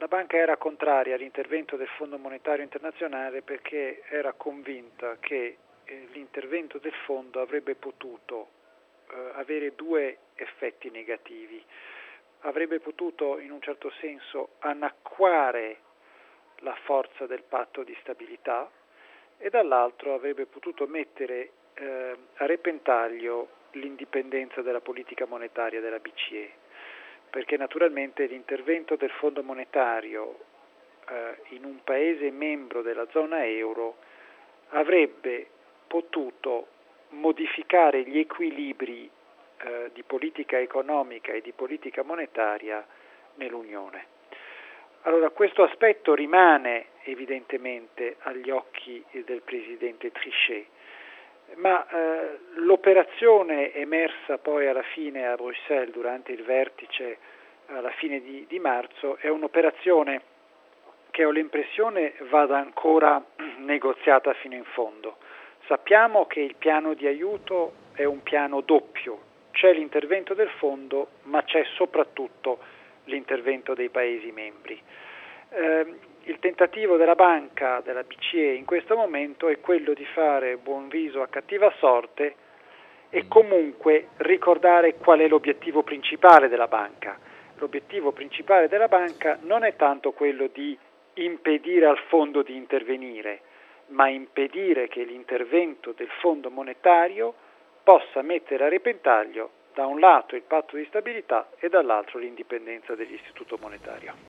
La banca era contraria all'intervento del Fondo Monetario Internazionale perché era convinta che l'intervento del fondo avrebbe potuto avere due effetti negativi. Avrebbe potuto in un certo senso annacquare la forza del patto di stabilità e dall'altro avrebbe potuto mettere a repentaglio l'indipendenza della politica monetaria della BCE. Perché naturalmente l'intervento del Fondo Monetario in un paese membro della zona euro avrebbe potuto modificare gli equilibri di politica economica e di politica monetaria nell'Unione. Allora questo aspetto rimane evidentemente agli occhi del presidente Trichet, ma l'operazione emersa poi alla fine a Bruxelles durante il vertice alla fine di marzo è un'operazione che ho l'impressione vada ancora negoziata fino in fondo. Sappiamo che il piano di aiuto è un piano doppio, c'è l'intervento del fondo ma c'è soprattutto l'intervento dei Paesi membri. Il tentativo della banca, della BCE in questo momento è quello di fare buon viso a cattiva sorte e comunque ricordare qual è l'obiettivo principale della banca. L'obiettivo principale della banca non è tanto quello di impedire al fondo di intervenire, ma impedire che l'intervento del Fondo monetario possa mettere a repentaglio da un lato il patto di stabilità e dall'altro l'indipendenza dell'istituto monetario.